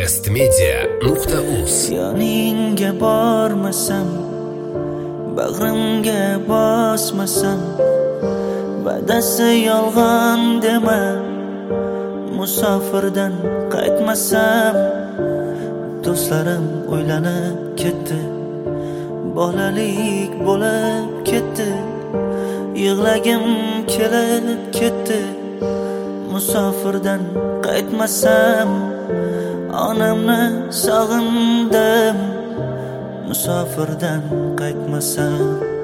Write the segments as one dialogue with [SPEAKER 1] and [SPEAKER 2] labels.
[SPEAKER 1] bestmedia.uz.
[SPEAKER 2] Yoningga bormasam, bag'rimga bosmasam, va'dasi yolg'on dema, musofirdan qaytmasam, do'stlarim o'ylanib ketdi, bolalik bo'lib ketdi, yig'lagim kelib ketdi, musofirdan qaytmasam, onamni sog'indim, musofirdan qaytmasam.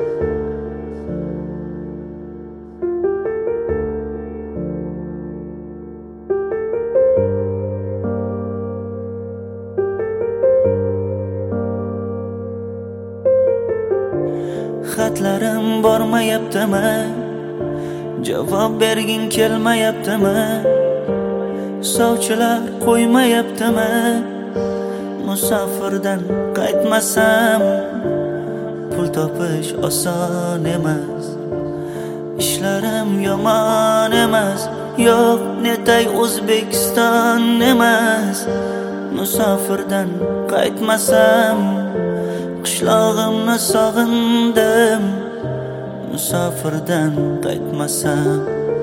[SPEAKER 2] Xatlarim bormayaptimi? Javob bergin kelmayaptimi? Sovchilar qo'ymayaptimi? Musofirdan qaytmasam, pul topish oson emas, ishlarim yomon emas, yo'q netay O'zbekiston emas. Musofirdan qaytmasam, qishlog'imni sog'indim, musofirdan qaytmasam.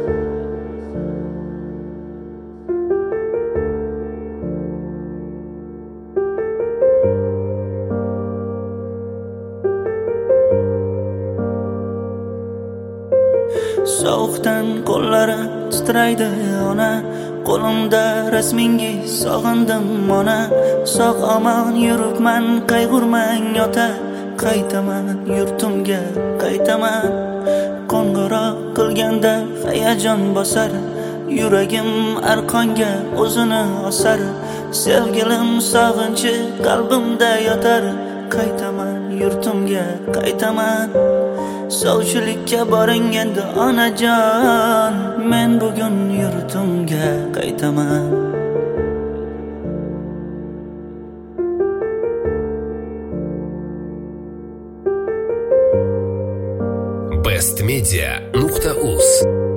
[SPEAKER 2] Sovuqdan qo'llarim titraydi ona, qo'limda rasmingiz sog'indim ona. Sog' omon yuribman, qayg'urmang ota, qaytaman yurtimga qaytaman. Qo'ng'iroq qilganda hayajon bosar, yuragim arqonga o'zini osar. Sevgilim sog'inchi qalbimda yotar, qaytaman yurtimga qaytaman. Sovchilikka boringanda onajon, men bugun yurtimga qaytaman.
[SPEAKER 1] bestmedia.uz